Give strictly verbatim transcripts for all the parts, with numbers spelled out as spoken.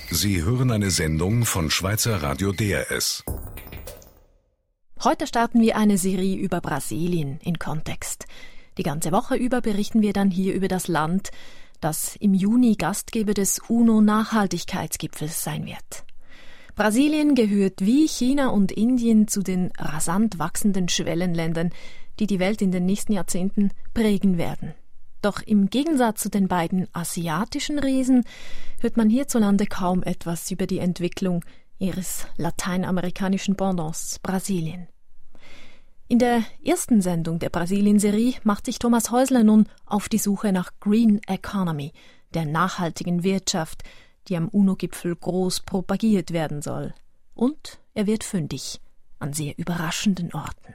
Sie hören eine Sendung von Schweizer Radio D R S. Heute starten wir eine Serie über Brasilien in Kontext. Die ganze Woche über berichten wir dann hier über das Land, das im Juni Gastgeber des UNO-Nachhaltigkeitsgipfels sein wird. Brasilien gehört wie China und Indien zu den rasant wachsenden Schwellenländern, die die Welt in den nächsten Jahrzehnten prägen werden. Doch im Gegensatz zu den beiden asiatischen Riesen hört man hierzulande kaum etwas über die Entwicklung ihres lateinamerikanischen Pendants Brasilien. In der ersten Sendung der Brasilien-Serie macht sich Thomas Häusler nun auf die Suche nach Green Economy, der nachhaltigen Wirtschaft, die am UNO-Gipfel groß propagiert werden soll. Und er wird fündig an sehr überraschenden Orten.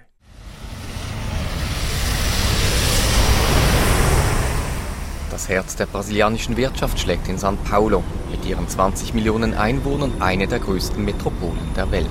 Das Herz der brasilianischen Wirtschaft schlägt in São Paulo, mit ihren zwanzig Millionen Einwohnern eine der größten Metropolen der Welt.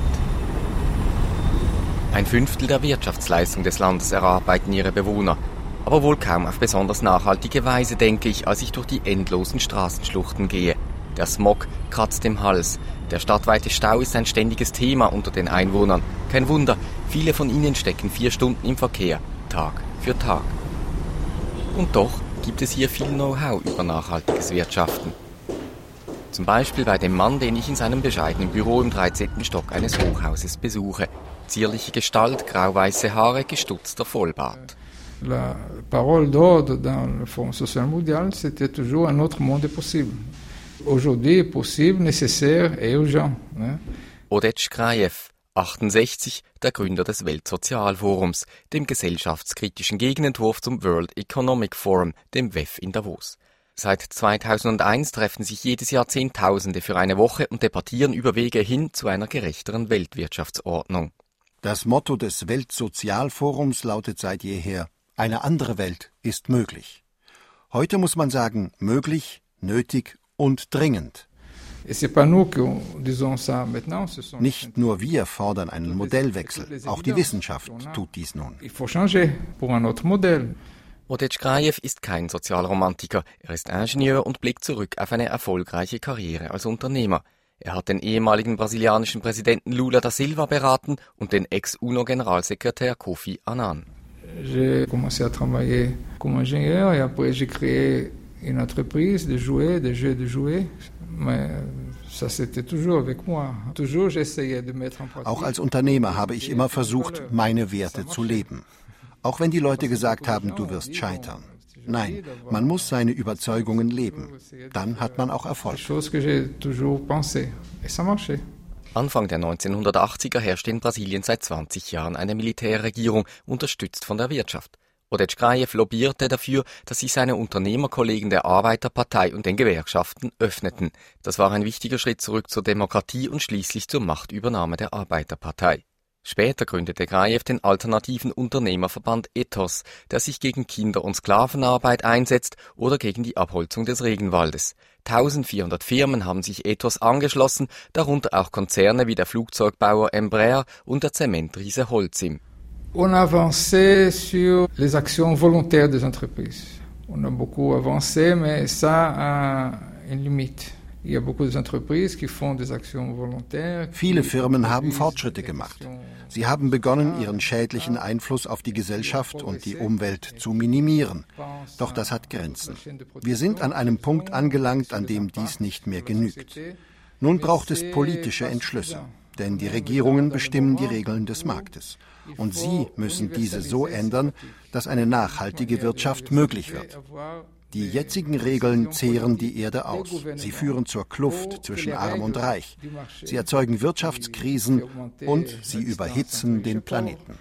Ein Fünftel der Wirtschaftsleistung des Landes erarbeiten ihre Bewohner, aber wohl kaum auf besonders nachhaltige Weise, denke ich, als ich durch die endlosen Straßenschluchten gehe. Der Smog kratzt im Hals. Der stadtweite Stau ist ein ständiges Thema unter den Einwohnern. Kein Wunder, viele von ihnen stecken vier Stunden im Verkehr, Tag für Tag. Und doch gibt es hier viel Know-how über nachhaltiges Wirtschaften. Zum Beispiel bei dem Mann, den ich in seinem bescheidenen Büro im dreizehnten Stock eines Hochhauses besuche. Zierliche Gestalt, grau-weiße Haare, gestutzter Vollbart. La parole d'ordre dans le Forum social mondial, c'était toujours un autre monde possible. Aujourd'hui, possible, nécessaire et urgent. Oded Krajew, achtundsechzig, der Gründer des Weltsozialforums, dem gesellschaftskritischen Gegenentwurf zum World Economic Forum, dem W E F in Davos. Seit zweitausendeins treffen sich jedes Jahr Zehntausende für eine Woche und debattieren über Wege hin zu einer gerechteren Weltwirtschaftsordnung. Das Motto des Weltsozialforums lautet seit jeher: Eine andere Welt ist möglich. Heute muss man sagen, möglich, nötig und dringend. Nicht nur wir fordern einen Modellwechsel, auch die Wissenschaft tut dies nun. Oded Krajew ist kein Sozialromantiker, er ist Ingenieur und blickt zurück auf eine erfolgreiche Karriere als Unternehmer. Er hat den ehemaligen brasilianischen Präsidenten Lula da Silva beraten und den Ex-UNO-Generalsekretär Kofi Annan. J'ai commencé à travailler comme ingénieur et après j'ai créé une entreprise de jouets, de jeux de jouets, mais ça c'était toujours avec moi. Toujours j'essayais de mettre en pratique. Auch als Unternehmer habe ich immer versucht, meine Werte zu leben. Auch wenn die Leute gesagt haben, du wirst scheitern. Nein, man muss seine Überzeugungen leben. Dann hat man auch Erfolg. Anfang der neunzehnhundertachtziger herrschte in Brasilien seit zwanzig Jahren eine Militärregierung, unterstützt von der Wirtschaft. Oded Krajew lobbyierte dafür, dass sich seine Unternehmerkollegen der Arbeiterpartei und den Gewerkschaften öffneten. Das war ein wichtiger Schritt zurück zur Demokratie und schließlich zur Machtübernahme der Arbeiterpartei. Später gründete Krajew den alternativen Unternehmerverband Ethos, der sich gegen Kinder- und Sklavenarbeit einsetzt oder gegen die Abholzung des Regenwaldes. eintausendvierhundert Firmen haben sich Ethos angeschlossen, darunter auch Konzerne wie der Flugzeugbauer Embraer und der Zementriese Holcim. On a avancé sur les actions volontaires des entreprises. On a beaucoup avancé, mais ça a une limite. Viele Firmen haben Fortschritte gemacht. Sie haben begonnen, ihren schädlichen Einfluss auf die Gesellschaft und die Umwelt zu minimieren. Doch das hat Grenzen. Wir sind an einem Punkt angelangt, an dem dies nicht mehr genügt. Nun braucht es politische Entschlüsse, denn die Regierungen bestimmen die Regeln des Marktes. Und sie müssen diese so ändern, dass eine nachhaltige Wirtschaft möglich wird. Die jetzigen Regeln zehren die Erde aus. Sie führen zur Kluft zwischen Arm und Reich. Sie erzeugen Wirtschaftskrisen und sie überhitzen den Planeten.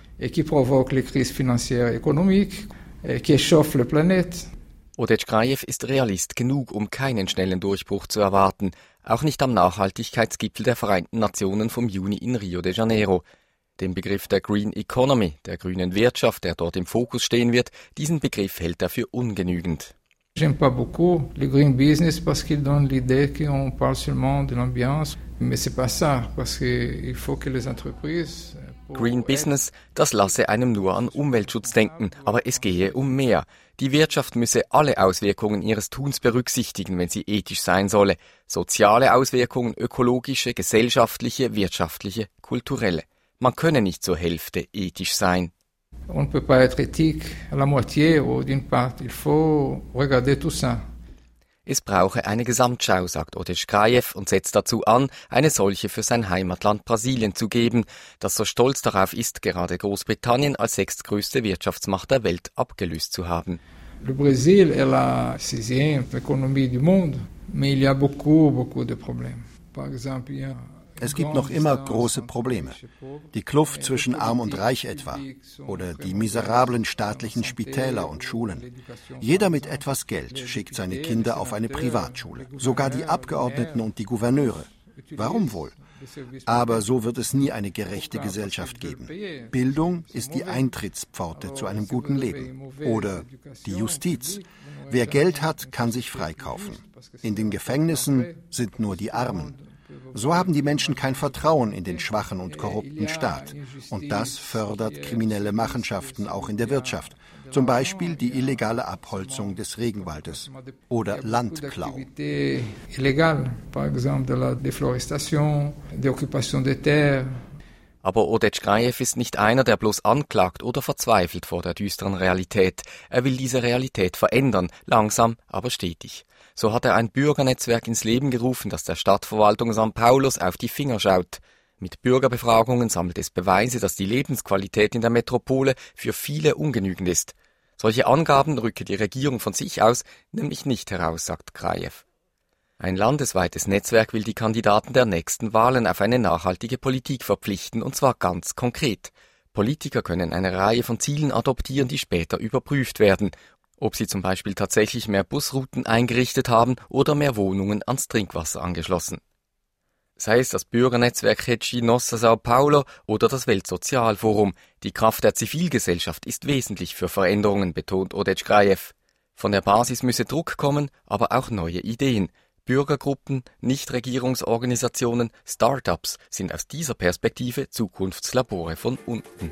Oded Krajew ist Realist genug, um keinen schnellen Durchbruch zu erwarten. Auch nicht am Nachhaltigkeitsgipfel der Vereinten Nationen vom Juni in Rio de Janeiro. Den Begriff der Green Economy, der grünen Wirtschaft, der dort im Fokus stehen wird, diesen Begriff hält er für ungenügend. J'aime pas beaucoup le green business parce qu'il donne l'idée qu'on parle seulement de l'ambiance, mais c'est pas ça parce que il faut que les entreprises Green Business, das lasse einem nur an Umweltschutz denken, aber es gehe um mehr. Die Wirtschaft müsse alle Auswirkungen ihres Tuns berücksichtigen, wenn sie ethisch sein solle. Soziale Auswirkungen, ökologische, gesellschaftliche, wirtschaftliche, kulturelle. Man könne nicht zur Hälfte ethisch sein. On ne peut pas être éthique à la moitié ou d'une part. Il faut regarder tout ça. Es brauche eine Gesamtschau, sagt Odetschkajew und setzt dazu an, eine solche für sein Heimatland Brasilien zu geben, das so stolz darauf ist, gerade Großbritannien als sechstgrößte Wirtschaftsmacht der Welt abgelöst zu haben. Le Brésil est la sixième économie du monde, mais il y a beaucoup, beaucoup de problèmes. Par exemple, il y a Es gibt noch immer große Probleme. Die Kluft zwischen Arm und Reich etwa oder die miserablen staatlichen Spitäler und Schulen. Jeder mit etwas Geld schickt seine Kinder auf eine Privatschule, sogar die Abgeordneten und die Gouverneure. Warum wohl? Aber so wird es nie eine gerechte Gesellschaft geben. Bildung ist die Eintrittspforte zu einem guten Leben. Oder die Justiz. Wer Geld hat, kann sich freikaufen. In den Gefängnissen sind nur die Armen. So haben die Menschen kein Vertrauen in den schwachen und korrupten Staat. Und das fördert kriminelle Machenschaften auch in der Wirtschaft. Zum Beispiel die illegale Abholzung des Regenwaldes oder Landklau. Aber Odetschkajew ist nicht einer, der bloß anklagt oder verzweifelt vor der düsteren Realität. Er will diese Realität verändern, langsam, aber stetig. So hat er ein Bürgernetzwerk ins Leben gerufen, das der Stadtverwaltung São Paulos auf die Finger schaut. Mit Bürgerbefragungen sammelt es Beweise, dass die Lebensqualität in der Metropole für viele ungenügend ist. Solche Angaben rücke die Regierung von sich aus nämlich nicht heraus, sagt Krajew. Ein landesweites Netzwerk will die Kandidaten der nächsten Wahlen auf eine nachhaltige Politik verpflichten, und zwar ganz konkret. Politiker können eine Reihe von Zielen adoptieren, die später überprüft werden. Ob sie zum Beispiel tatsächlich mehr Busrouten eingerichtet haben oder mehr Wohnungen ans Trinkwasser angeschlossen. Sei es das Bürgernetzwerk Rede Nossa São Paulo oder das Weltsozialforum, die Kraft der Zivilgesellschaft ist wesentlich für Veränderungen, betont Odetschkajew. Von der Basis müsse Druck kommen, aber auch neue Ideen. Bürgergruppen, Nichtregierungsorganisationen, Start-ups sind aus dieser Perspektive Zukunftslabore von unten.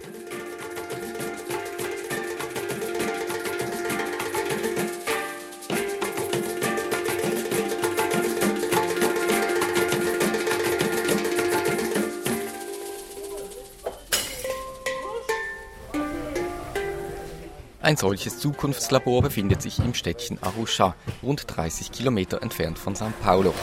Ein solches Zukunftslabor befindet sich im Städtchen Arujá, rund dreißig Kilometer entfernt von São Paulo.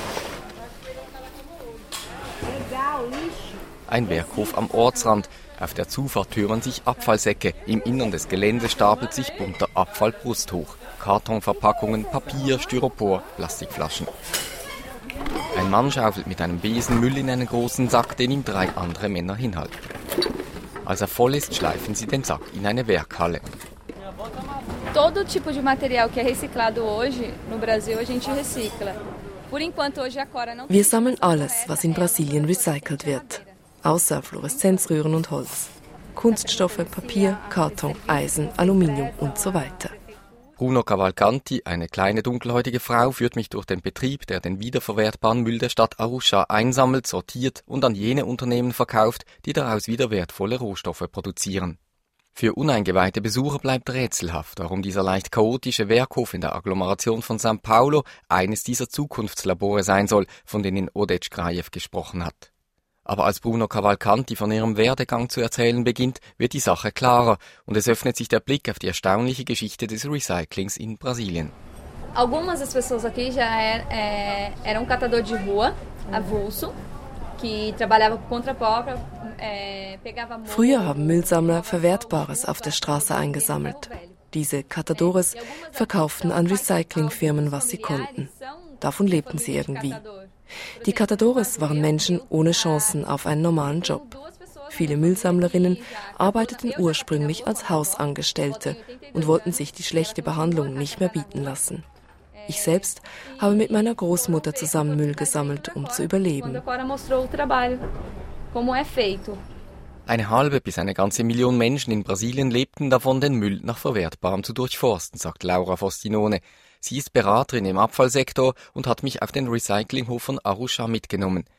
Ein Werkhof am Ortsrand. Auf der Zufahrt türmen sich Abfallsäcke. Im Innern des Geländes stapelt sich bunter Abfall brusthoch. Kartonverpackungen, Papier, Styropor, Plastikflaschen. Ein Mann schaufelt mit einem Besen Müll in einen großen Sack, den ihm drei andere Männer hinhalten. Als er voll ist, schleifen sie den Sack in eine Werkhalle. Todo tipo de material que é reciclado hoje no Brasil a gente recicla. Por enquanto hoje a Cora não. Wir sammeln alles, was in Brasilien recycelt wird, außer Fluoreszenzröhren und Holz. Kunststoffe, Papier, Karton, Eisen, Aluminium und so weiter. Bruno Cavalcanti, eine kleine dunkelhäutige Frau, führt mich durch den Betrieb, der den wiederverwertbaren Müll der Stadt Arujá einsammelt, sortiert und an jene Unternehmen verkauft, die daraus wieder wertvolle Rohstoffe produzieren. Für uneingeweihte Besucher bleibt rätselhaft, warum dieser leicht chaotische Werkhof in der Agglomeration von São Paulo eines dieser Zukunftslabore sein soll, von denen Odetschkajew gesprochen hat. Aber als Bruno Cavalcanti von ihrem Werdegang zu erzählen beginnt, wird die Sache klarer und es öffnet sich der Blick auf die erstaunliche Geschichte des Recyclings in Brasilien. Algumas das pessoas aqui já é, eram catador de rua, avulso, que trabalhava por conta própria. Früher haben Müllsammler Verwertbares auf der Straße eingesammelt. Diese Catadores verkauften an Recyclingfirmen, was sie konnten. Davon lebten sie irgendwie. Die Catadores waren Menschen ohne Chancen auf einen normalen Job. Viele Müllsammlerinnen arbeiteten ursprünglich als Hausangestellte und wollten sich die schlechte Behandlung nicht mehr bieten lassen. Ich selbst habe mit meiner Großmutter zusammen Müll gesammelt, um zu überleben. Eine halbe bis eine ganze Million Menschen in Brasilien lebten davon, den Müll nach Verwertbarem zu durchforsten, sagt Laura Fostinone. Sie ist Beraterin im Abfallsektor und hat mich auf den Recyclinghof von Arujá mitgenommen.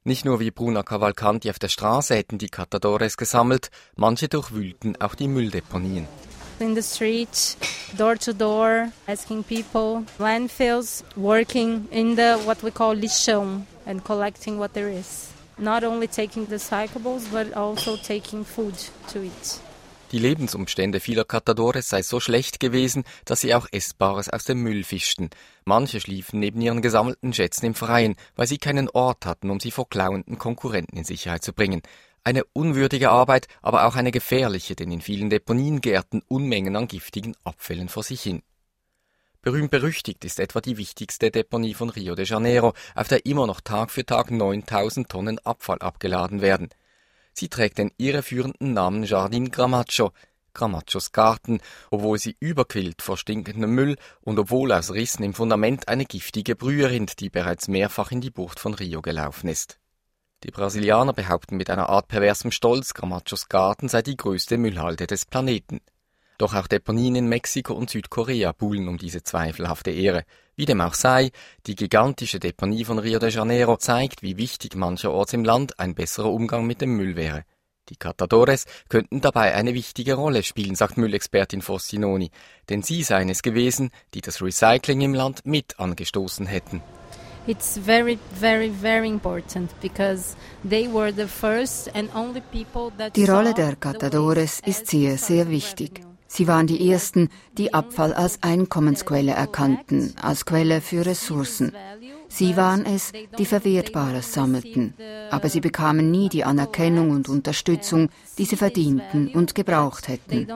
Nicht nur wie Bruna Cavalcanti auf der Straße hätten die Catadores gesammelt, manche durchwühlten auch die Mülldeponien. In the street, door to door, asking people, landfills, working in the what we call lixão and collecting what there is. Not only taking recyclables, but also taking food to eat. Die Lebensumstände vieler Catadores sei so schlecht gewesen, dass sie auch Essbares aus dem Müll fischten. Manche schliefen neben ihren gesammelten Schätzen im Freien, weil sie keinen Ort hatten, um sie vor klauenden Konkurrenten in Sicherheit zu bringen. Eine unwürdige Arbeit, aber auch eine gefährliche, denn in vielen Deponien gärten Unmengen an giftigen Abfällen vor sich hin. Berühmt-berüchtigt ist etwa die wichtigste Deponie von Rio de Janeiro, auf der immer noch Tag für Tag neuntausend Tonnen Abfall abgeladen werden. Sie trägt den irreführenden Namen Jardim Gramacho, Gramachos Garten, obwohl sie überquillt vor stinkendem Müll und obwohl aus Rissen im Fundament eine giftige Brühe rinnt, die bereits mehrfach in die Bucht von Rio gelaufen ist. Die Brasilianer behaupten mit einer Art perversem Stolz, Gramachos Garten sei die größte Müllhalde des Planeten. Doch auch Deponien in Mexiko und Südkorea buhlen um diese zweifelhafte Ehre. Wie dem auch sei, die gigantische Deponie von Rio de Janeiro zeigt, wie wichtig mancherorts im Land ein besserer Umgang mit dem Müll wäre. Die Catadores könnten dabei eine wichtige Rolle spielen, sagt Müllexpertin Fossinoni, denn sie seien es gewesen, die das Recycling im Land mit angestoßen hätten. It's very, very, very important because they were the first and only people that Die Rolle der Catadores ist sehr, sehr wichtig. Sie waren die Ersten, die Abfall als Einkommensquelle erkannten, als Quelle für Ressourcen. Sie waren es, die Verwertbares sammelten, aber sie bekamen nie die Anerkennung und Unterstützung, die sie verdienten und gebraucht hätten.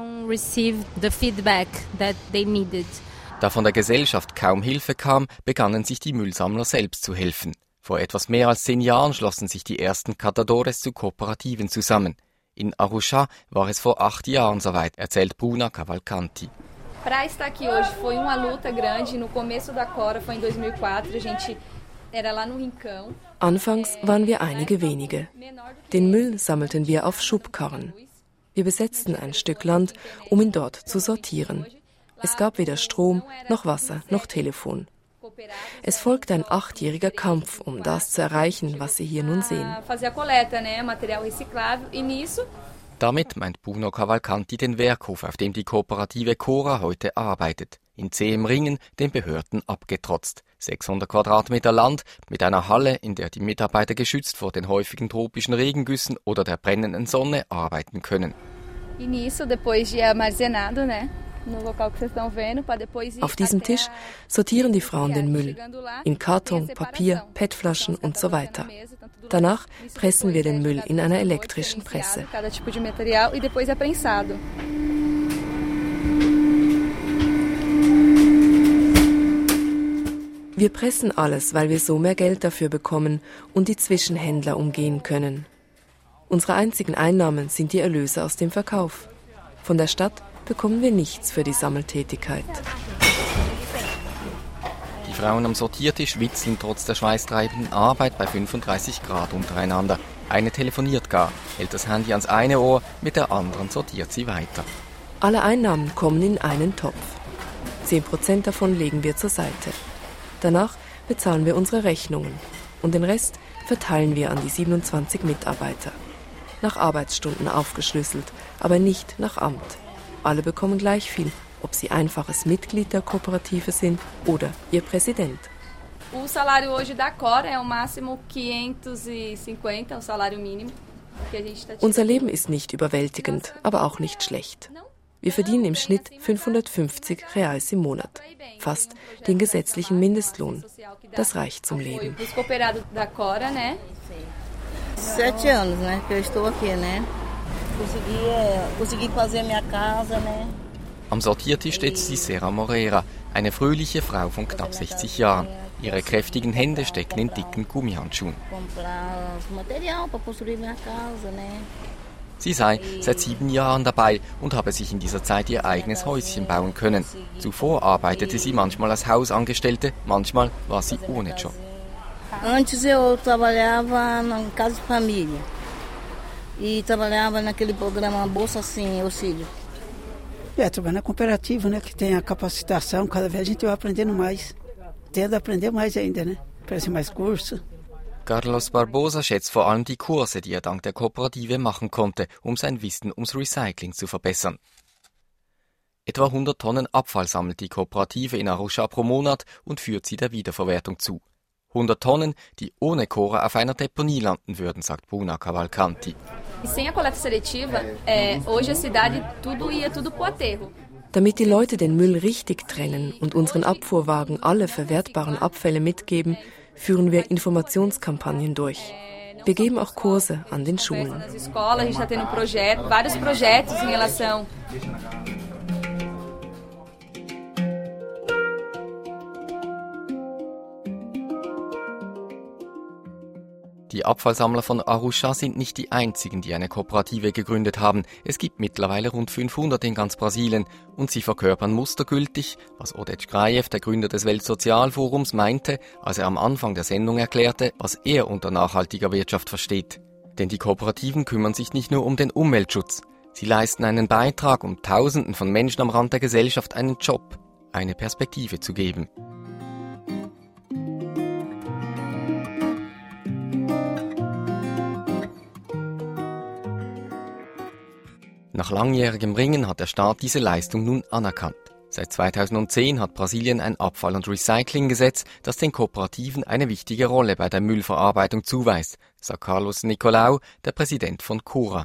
Da von der Gesellschaft kaum Hilfe kam, begannen sich die Müllsammler selbst zu helfen. Vor etwas mehr als zehn Jahren schlossen sich die ersten Catadores zu Kooperativen zusammen. In Arusha war es vor acht Jahren soweit, erzählt Bruna Cavalcanti. Para estar aqui hoje foi uma luta grande. No começo da Cora foi em dois mil e quatro, a gente era lá no Rincão. Anfangs waren wir einige wenige. Den Müll sammelten wir auf Schubkarren. Wir besetzten ein Stück Land, um ihn dort zu sortieren. Es gab weder Strom, noch Wasser, noch Telefon. Es folgte ein achtjähriger Kampf, um das zu erreichen, was Sie hier nun sehen. Damit meint Bruno Cavalcanti den Werkhof, auf dem die Kooperative Cora heute arbeitet. In zähem Ringen den Behörden abgetrotzt. sechshundert Quadratmeter Land mit einer Halle, in der die Mitarbeiter geschützt vor den häufigen tropischen Regengüssen oder der brennenden Sonne arbeiten können. Auf diesem Tisch sortieren die Frauen den Müll in Karton, Papier, P E T-Flaschen und so weiter. Danach pressen wir den Müll in einer elektrischen Presse. Wir pressen alles, weil wir so mehr Geld dafür bekommen und die Zwischenhändler umgehen können. Unsere einzigen Einnahmen sind die Erlöse aus dem Verkauf. Von der Stadt bekommen wir nichts für die Sammeltätigkeit. Die Frauen am Sortiertisch witzeln trotz der schweißtreibenden Arbeit bei fünfunddreißig Grad untereinander. Eine telefoniert gar, hält das Handy ans eine Ohr, mit der anderen sortiert sie weiter. Alle Einnahmen kommen in einen Topf. Zehn Prozent davon legen wir zur Seite. Danach bezahlen wir unsere Rechnungen und den Rest verteilen wir an die siebenundzwanzig Mitarbeiter. Nach Arbeitsstunden aufgeschlüsselt, aber nicht nach Amt. Alle bekommen gleich viel, ob sie einfaches Mitglied der Kooperative sind oder ihr Präsident. O salário hoje da Cora é o máximo quinhentos e cinquenta, o salário mínimo. Unser Leben ist nicht überwältigend, aber auch nicht schlecht. Wir verdienen im Schnitt fünfhundertfünfzig Reais im Monat, fast den gesetzlichen Mindestlohn. Das reicht zum Leben. Sete anos, né, que eu estou aqui, né? Consegui, consegui fazer minha casa, né? Am Sortiertisch steht Cicera Moreira, eine fröhliche Frau von knapp sechzig Jahren. Ihre kräftigen Hände stecken in dicken Gummihandschuhen. Sie sei seit sieben Jahren dabei und habe sich in dieser Zeit ihr eigenes Häuschen bauen können. Zuvor arbeitete sie manchmal als Hausangestellte, manchmal war sie ohne Job. Antes eu trabalhava na casa de família e trabalhava naquele programa Bolsa Sem Auxílio. É, trabalhar na cooperativa, né, que tem a capacitação, cada vez a gente vai aprendendo mais. Tendo a aprender mais ainda, né, para ser mais curso. Carlos Barbosa schätzt vor allem die Kurse, die er dank der Kooperative machen konnte, um sein Wissen ums Recycling zu verbessern. Etwa hundert Tonnen Abfall sammelt die Kooperative in Arusha pro Monat und führt sie der Wiederverwertung zu. hundert Tonnen, die ohne Cora auf einer Deponie landen würden, sagt Bruna Cavalcanti. Damit die Leute den Müll richtig trennen und unseren Abfuhrwagen alle verwertbaren Abfälle mitgeben, führen wir Informationskampagnen durch. Wir geben auch Kurse an den Schulen. Die Abfallsammler von Arusha sind nicht die einzigen, die eine Kooperative gegründet haben. Es gibt mittlerweile rund fünfhundert in ganz Brasilien und sie verkörpern mustergültig, was Oded Grajew, der Gründer des Weltsozialforums, meinte, als er am Anfang der Sendung erklärte, was er unter nachhaltiger Wirtschaft versteht. Denn die Kooperativen kümmern sich nicht nur um den Umweltschutz. Sie leisten einen Beitrag, um Tausenden von Menschen am Rand der Gesellschaft einen Job, eine Perspektive zu geben. Nach langjährigem Ringen hat der Staat diese Leistung nun anerkannt. Seit zweitausendzehn hat Brasilien ein Abfall- und Recyclinggesetz, das den Kooperativen eine wichtige Rolle bei der Müllverarbeitung zuweist, sagt Carlos Nicolau, der Präsident von Cora.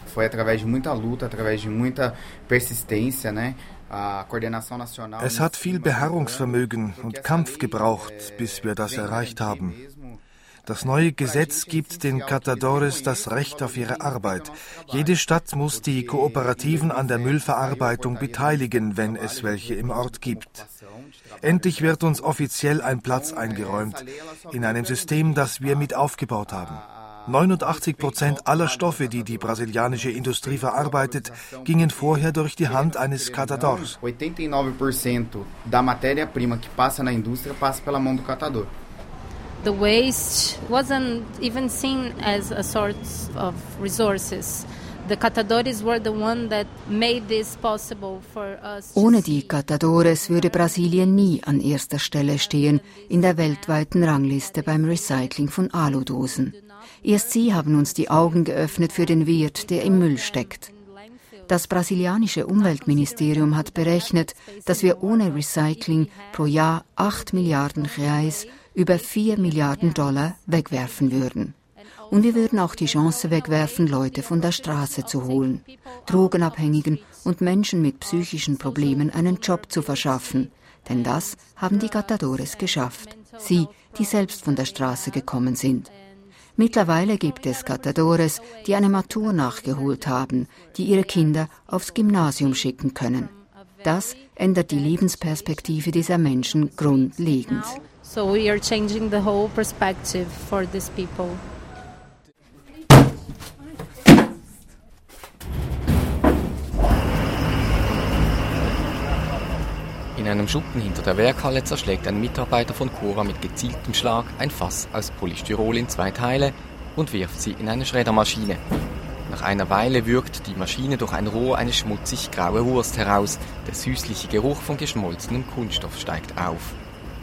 Es hat viel Beharrungsvermögen und Kampf gebraucht, bis wir das erreicht haben. Das neue Gesetz gibt den Catadores das Recht auf ihre Arbeit. Jede Stadt muss die Kooperativen an der Müllverarbeitung beteiligen, wenn es welche im Ort gibt. Endlich wird uns offiziell ein Platz eingeräumt in einem System, das wir mit aufgebaut haben. neunundachtzig Prozent aller Stoffe, die die brasilianische Industrie verarbeitet, gingen vorher durch die Hand eines Catadors. oitenta e nove por cento da matéria-prima que passa na indústria passa pela mão do catador. The waste wasn't even seen as a source of resources. The catadores were the one that made this possible for us. Ohne die Catadores würde Brasilien nie an erster Stelle stehen in der weltweiten Rangliste beim Recycling von Aludosen. Erst sie haben uns die Augen geöffnet für den Wert, der im Müll steckt. Das brasilianische Umweltministerium hat berechnet, dass wir ohne Recycling pro Jahr acht Milliarden Reais, über vier Milliarden Dollar wegwerfen würden. Und wir würden auch die Chance wegwerfen, Leute von der Straße zu holen, Drogenabhängigen und Menschen mit psychischen Problemen einen Job zu verschaffen. Denn das haben die Catadores geschafft. Sie, die selbst von der Straße gekommen sind. Mittlerweile gibt es Catadores, die eine Matur nachgeholt haben, die ihre Kinder aufs Gymnasium schicken können. Das ändert die Lebensperspektive dieser Menschen grundlegend. So we are changing the whole perspective for these people. In einem Schuppen hinter der Werkhalle zerschlägt ein Mitarbeiter von Cora mit gezieltem Schlag ein Fass aus Polystyrol in zwei Teile und wirft sie in eine Schreddermaschine. Nach einer Weile würgt die Maschine durch ein Rohr eine schmutzig graue Wurst heraus. Der süßliche Geruch von geschmolzenem Kunststoff steigt auf.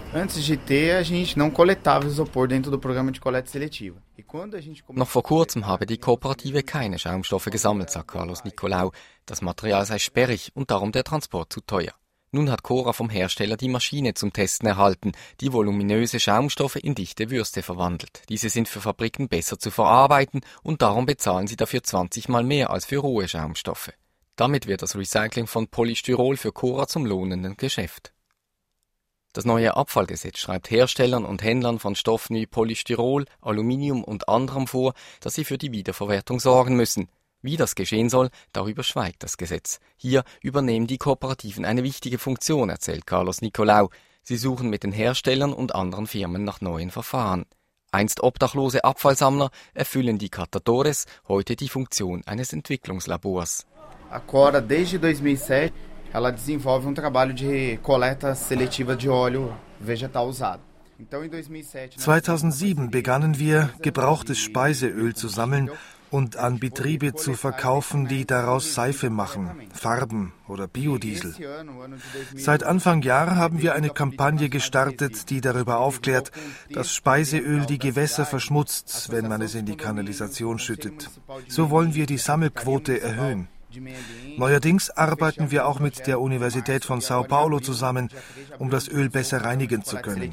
Noch vor kurzem habe die Kooperative keine Schaumstoffe gesammelt, sagt Carlos Nicolau. Das Material sei sperrig und darum der Transport zu teuer. Nun hat Cora vom Hersteller die Maschine zum Testen erhalten, die voluminöse Schaumstoffe in dichte Würste verwandelt. Diese sind für Fabriken besser zu verarbeiten und darum bezahlen sie dafür zwanzig Mal mehr als für rohe Schaumstoffe. Damit wird das Recycling von Polystyrol für Cora zum lohnenden Geschäft. Das neue Abfallgesetz schreibt Herstellern und Händlern von Stoffen wie Polystyrol, Aluminium und anderem vor, dass sie für die Wiederverwertung sorgen müssen. Wie das geschehen soll, darüber schweigt das Gesetz. Hier übernehmen die Kooperativen eine wichtige Funktion, erzählt Carlos Nicolau. Sie suchen mit den Herstellern und anderen Firmen nach neuen Verfahren. Einst obdachlose Abfallsammler erfüllen die Catadores heute die Funktion eines Entwicklungslabors. A Cora, desde zweitausendsechs, ela desenvolve um trabalho de coleta seletiva de óleo vegetal usado. zweitausendsieben begannen wir, gebrauchtes Speiseöl zu sammeln und an Betriebe zu verkaufen, die daraus Seife machen, Farben oder Biodiesel. Seit Anfang Jahr haben wir eine Kampagne gestartet, die darüber aufklärt, dass Speiseöl die Gewässer verschmutzt, wenn man es in die Kanalisation schüttet. So wollen wir die Sammelquote erhöhen. Neuerdings arbeiten wir auch mit der Universität von Sao Paulo zusammen, um das Öl besser reinigen zu können.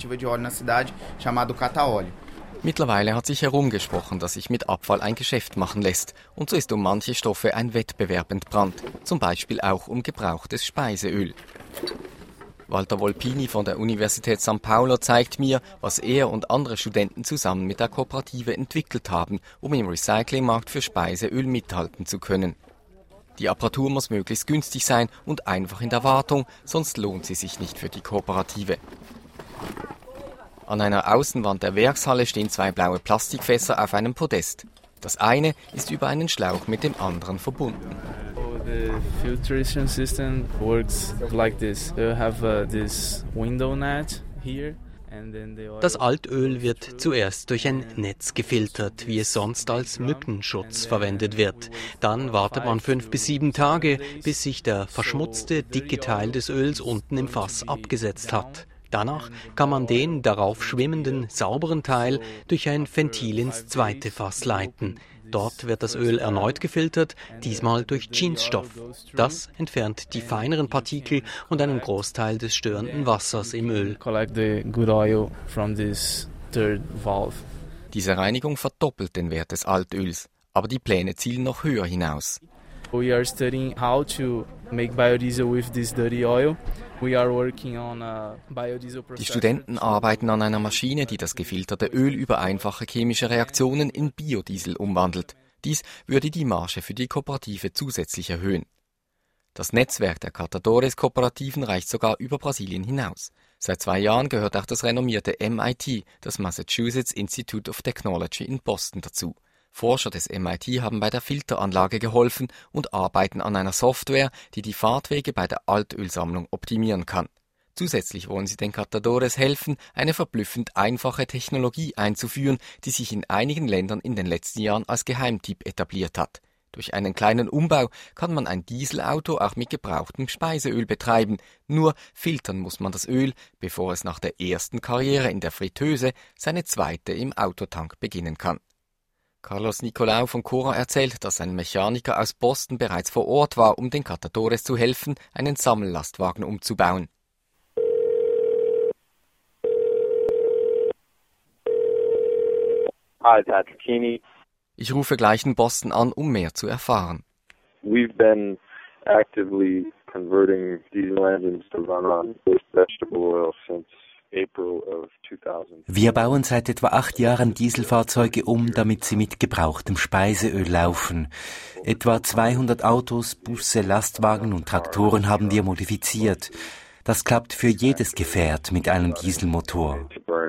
Mittlerweile hat sich herumgesprochen, dass sich mit Abfall ein Geschäft machen lässt. Und so ist um manche Stoffe ein Wettbewerb entbrannt. Zum Beispiel auch um gebrauchtes Speiseöl. Walter Volpini von der Universität São Paulo zeigt mir, was er und andere Studenten zusammen mit der Kooperative entwickelt haben, um im Recyclingmarkt für Speiseöl mithalten zu können. Die Apparatur muss möglichst günstig sein und einfach in der Wartung, sonst lohnt sie sich nicht für die Kooperative. An einer Außenwand der Werkshalle stehen zwei blaue Plastikfässer auf einem Podest. Das eine ist über einen Schlauch mit dem anderen verbunden. The filtration system works like this. You have uh, this window net here. Das Altöl wird zuerst durch ein Netz gefiltert, wie es sonst als Mückenschutz verwendet wird. Dann wartet man fünf bis sieben Tage, bis sich der verschmutzte, dicke Teil des Öls unten im Fass abgesetzt hat. Danach kann man den darauf schwimmenden, sauberen Teil durch ein Ventil ins zweite Fass leiten. Dort wird das Öl erneut gefiltert, diesmal durch Jeansstoff. Das entfernt die feineren Partikel und einen Großteil des störenden Wassers im Öl. Diese Reinigung verdoppelt den Wert des Altöls, aber die Pläne zielen noch höher hinaus. We are studying how to make biodiesel with this dirty oil. We are working on a biodiesel processor. Die Studenten arbeiten an einer Maschine, die das gefilterte Öl über einfache chemische Reaktionen in Biodiesel umwandelt. Dies würde die Marge für die Kooperative zusätzlich erhöhen. Das Netzwerk der Catadores-Kooperativen reicht sogar über Brasilien hinaus. Seit zwei Jahren gehört auch das renommierte M I T, das Massachusetts Institute of Technology in Boston, dazu. Forscher des M I T haben bei der Filteranlage geholfen und arbeiten an einer Software, die die Fahrtwege bei der Altölsammlung optimieren kann. Zusätzlich wollen sie den Catadores helfen, eine verblüffend einfache Technologie einzuführen, die sich in einigen Ländern in den letzten Jahren als Geheimtipp etabliert hat. Durch einen kleinen Umbau kann man ein Dieselauto auch mit gebrauchtem Speiseöl betreiben. Nur filtern muss man das Öl, bevor es nach der ersten Karriere in der Fritteuse seine zweite im Autotank beginnen kann. Carlos Nicolau von Cora erzählt, dass ein Mechaniker aus Boston bereits vor Ort war, um den Catadores zu helfen, einen Sammellastwagen umzubauen. Hi, Patrick Keeney. Ich rufe gleich in Boston an, um mehr zu erfahren. We've been actively converting diesel engines to run on vegetable oil since April of zweitausend. Wir bauen seit etwa acht Jahren Dieselfahrzeuge um, damit sie mit gebrauchtem Speiseöl laufen. Etwa zweihundert Autos, Busse, Lastwagen und Traktoren haben wir modifiziert. Das klappt für jedes Gefährt mit einem Dieselmotor.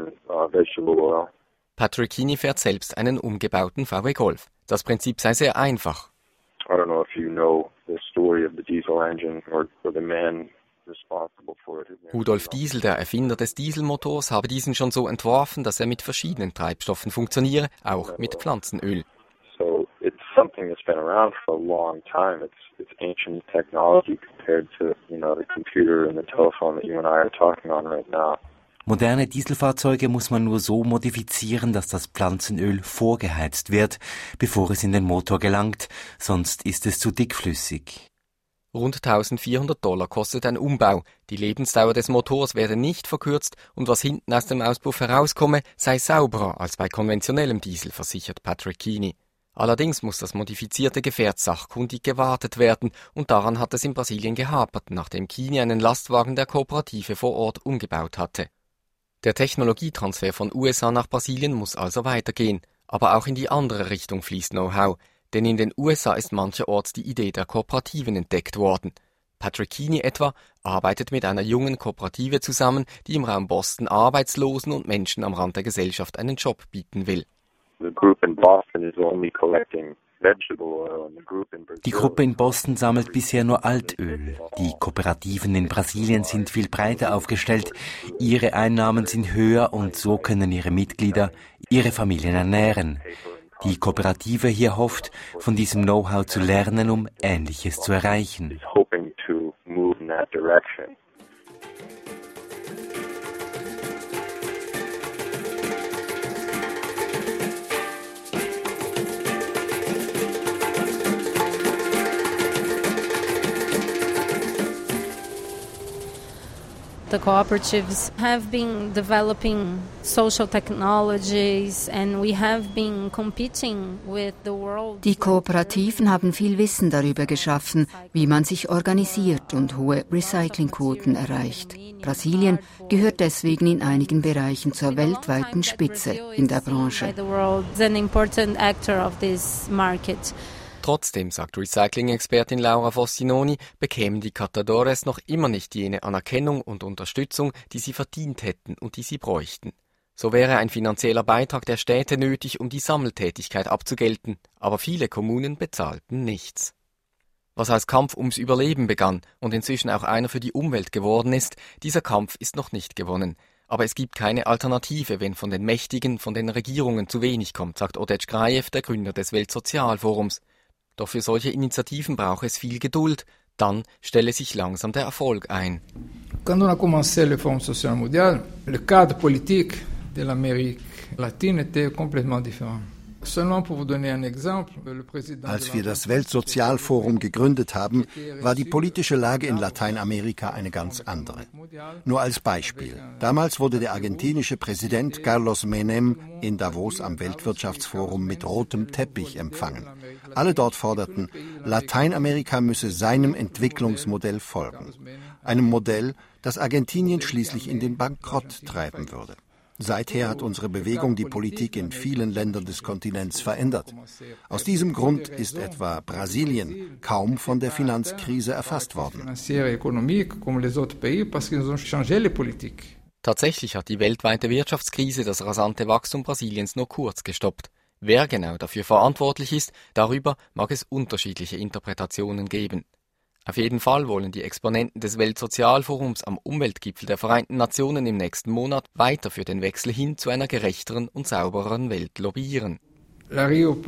Patrick Keeney fährt selbst einen umgebauten V W Golf. Das Prinzip sei sehr einfach. I don't know if you know the story of the diesel engine or, or the man responsible for it. Rudolf Diesel, der Erfinder des Dieselmotors, habe diesen schon so entworfen, dass er mit verschiedenen Treibstoffen funktioniere, auch mit Pflanzenöl. So it's something that's been around for a long time. It's it's ancient technology compared to, you know, the computer and the telephone that you and I are talking on right now. Moderne Dieselfahrzeuge muss man nur so modifizieren, dass das Pflanzenöl vorgeheizt wird, bevor es in den Motor gelangt, sonst ist es zu dickflüssig. Rund eintausendvierhundert Dollar kostet ein Umbau, die Lebensdauer des Motors werde nicht verkürzt und was hinten aus dem Auspuff herauskomme, sei sauberer als bei konventionellem Diesel, versichert Patrick Keeney. Allerdings muss das modifizierte Gefährt sachkundig gewartet werden und daran hat es in Brasilien gehapert, nachdem Keeney einen Lastwagen der Kooperative vor Ort umgebaut hatte. Der Technologietransfer von U S A nach Brasilien muss also weitergehen, aber auch in die andere Richtung fließt Know-how, denn in den U S A ist mancherorts die Idee der Kooperativen entdeckt worden. Patrick Keeney etwa arbeitet mit einer jungen Kooperative zusammen, die im Raum Boston Arbeitslosen und Menschen am Rand der Gesellschaft einen Job bieten will. The group in Boston is only collecting Die Gruppe in Boston sammelt bisher nur Altöl. Die Kooperativen in Brasilien sind viel breiter aufgestellt. Ihre Einnahmen sind höher und so können ihre Mitglieder ihre Familien ernähren. Die Kooperative hier hofft, von diesem Know-how zu lernen, um Ähnliches zu erreichen. The cooperatives have been developing social technologies and we have been competing with the world. Die Kooperativen haben viel Wissen darüber geschaffen, wie man sich organisiert und hohe Recyclingquoten erreicht. Brasilien gehört deswegen in einigen Bereichen zur weltweiten Spitze in der Branche. Trotzdem, sagt Recycling-Expertin Laura Fossinoni, bekämen die Catadores noch immer nicht jene Anerkennung und Unterstützung, die sie verdient hätten und die sie bräuchten. So wäre ein finanzieller Beitrag der Städte nötig, um die Sammeltätigkeit abzugelten, aber viele Kommunen bezahlten nichts. Was als Kampf ums Überleben begann und inzwischen auch einer für die Umwelt geworden ist, dieser Kampf ist noch nicht gewonnen. Aber es gibt keine Alternative, wenn von den Mächtigen, von den Regierungen zu wenig kommt, sagt Oded Grajew, der Gründer des Weltsozialforums. Doch für solche Initiativen braucht es viel Geduld, dann stelle sich langsam der Erfolg ein. Quand on a commencé le Forum social mondial, le cadre politique de l'Amérique latine était complètement différent. Als wir das Weltsozialforum gegründet haben, war die politische Lage in Lateinamerika eine ganz andere. Nur als Beispiel. Damals wurde der argentinische Präsident Carlos Menem in Davos am Weltwirtschaftsforum mit rotem Teppich empfangen. Alle dort forderten, Lateinamerika müsse seinem Entwicklungsmodell folgen. Einem Modell, das Argentinien schließlich in den Bankrott treiben würde. Seither hat unsere Bewegung die Politik in vielen Ländern des Kontinents verändert. Aus diesem Grund ist etwa Brasilien kaum von der Finanzkrise erfasst worden. Tatsächlich hat die weltweite Wirtschaftskrise das rasante Wachstum Brasiliens nur kurz gestoppt. Wer genau dafür verantwortlich ist, darüber mag es unterschiedliche Interpretationen geben. Auf jeden Fall wollen die Exponenten des Weltsozialforums am Umweltgipfel der Vereinten Nationen im nächsten Monat weiter für den Wechsel hin zu einer gerechteren und saubereren Welt lobbyieren. In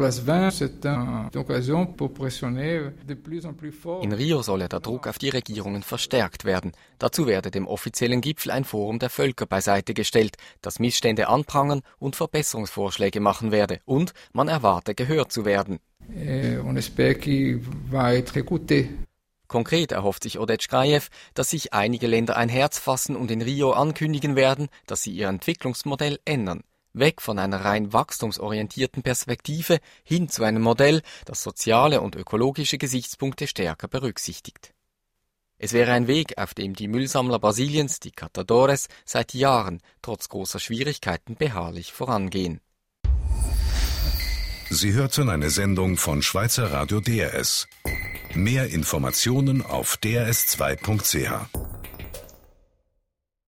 Rio solle der Druck auf die Regierungen verstärkt werden. Dazu werde dem offiziellen Gipfel ein Forum der Völker beiseite gestellt, das Missstände anprangern und Verbesserungsvorschläge machen werde. Und man erwarte, gehört zu werden. Konkret erhofft sich Oded Grajew, dass sich einige Länder ein Herz fassen und in Rio ankündigen werden, dass sie ihr Entwicklungsmodell ändern. Weg von einer rein wachstumsorientierten Perspektive hin zu einem Modell, das soziale und ökologische Gesichtspunkte stärker berücksichtigt. Es wäre ein Weg, auf dem die Müllsammler Brasiliens, die Catadores, seit Jahren trotz großer Schwierigkeiten beharrlich vorangehen. Sie hörten eine Sendung von Schweizer Radio D R S. Mehr Informationen auf d r s zwei punkt c h.